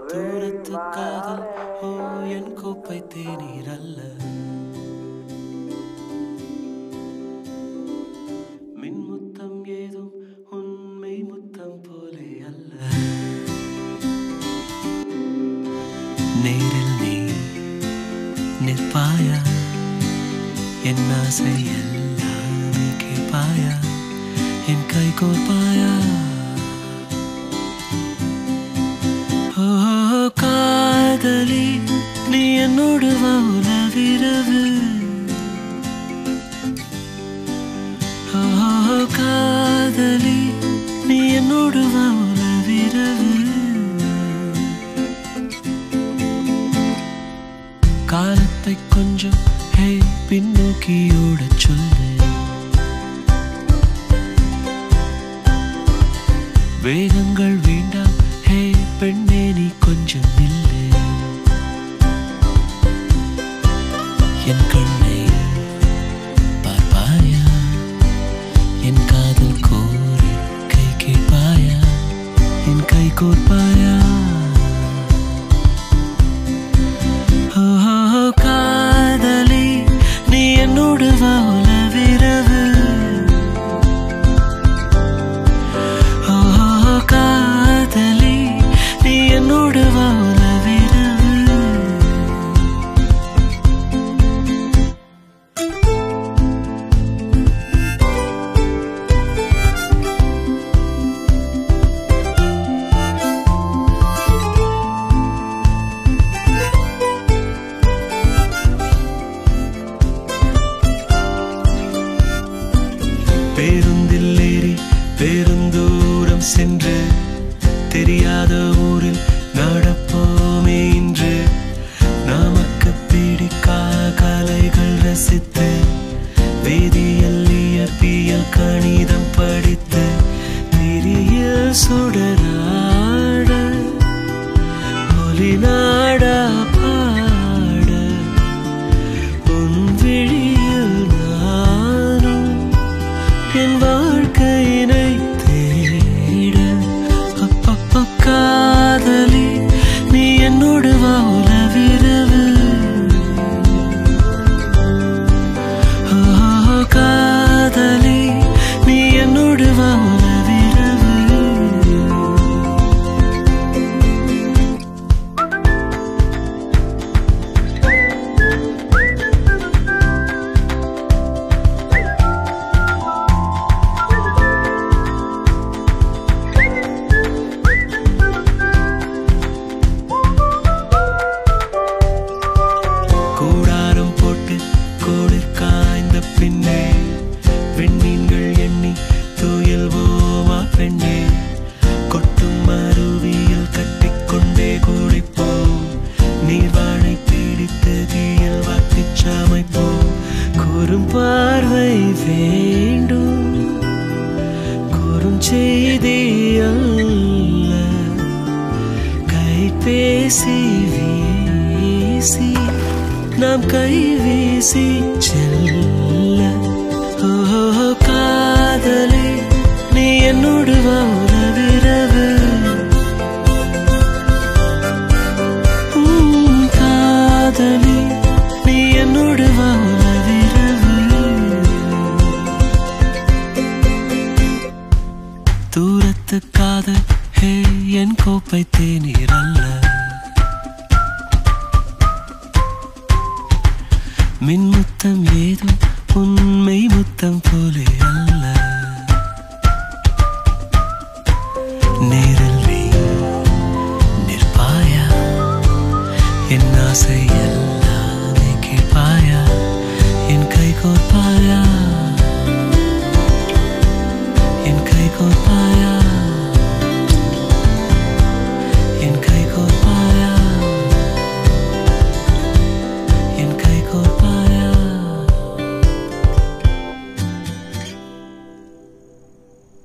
தூரத்து காதல் ஓ என் கோப்பை தேநீர் அல்ல. மின்முத்தம் ஏதும் உண்மை முத்தம் போலே அல்ல. நேரில் நீ நிற்பாயா, என் ஆசை எல்லாமே கேட்பாயா, என் கை கோர்ப்பாயா. காதலி நீ என்னோடு வா உலவிரவு. காதலி நீ என்னோடு வா உலவிரவு. காலத்தை கொஞ்சம் ஹே பின்னோக்கி ஓடச் சொல்லு. வேகங்கள் வேண்டாம் ஹே பெண்ணே நீ கொஞ்சம் நில்லு. என் கண்ணை பார்ப்பாயா, என் காதல் கோரிக்கை கேட்பாயா, என் கை கோர்ப்பாயா. காதலி நீ என்னோடு வா உலவிரவு. காதலி நீ என்னோடு வா உலவிரவு. பேருந்தில் ஏறி பெருந்தூரம் சென்று தெரியாத ஊரில் நடப்போமே இன்று. நமக்கு பிடிக்கா கலைகள் ரசித்து, வேதியியல் இயற்பியல் கணிதம் படித்து, திரியில் சுடராட ஒலிநாடா பாட, உன் விழியில் நானும் என் வாழ்க்கையினை தேட. காதலி நீ என்னோடு வா உலவிரவு. காதலி நீ என்னோடு வா உலவிரவு. கூடாரம் போட்டு கோளிர் காய்ந்த பின்னே, விண்மீன்கள் எண்ணி துயில்வோமா பெண்ணே. கொட்டும் அருவியில் கட்டிக்கொண்டே குளிப்போம், நீர்வாழை பிடித்து தீயில் வாட்டிச் சமைப்போம். கூறும் பார்வை வேண்டும் குறுஞ்செய்தி அல்ல, கைபேசி வீசி நாம் கை வீசி செல்ல. காதலி நீ என்னோடு வா உலவிரவு. காதலி நீ என்னோடு வா உலவிரவு. தூரத்து காதல் ஹே என் கோப்பை தேநீர் அல்ல. மின்முத்தம் ஏதும் உண்மை முத்தம் போலே அல்ல. நேரில் நீ நிற்பாயா, என் ஆசை எல்லாமே கேட்பாயா, என் கை கோர்ப்பாயா.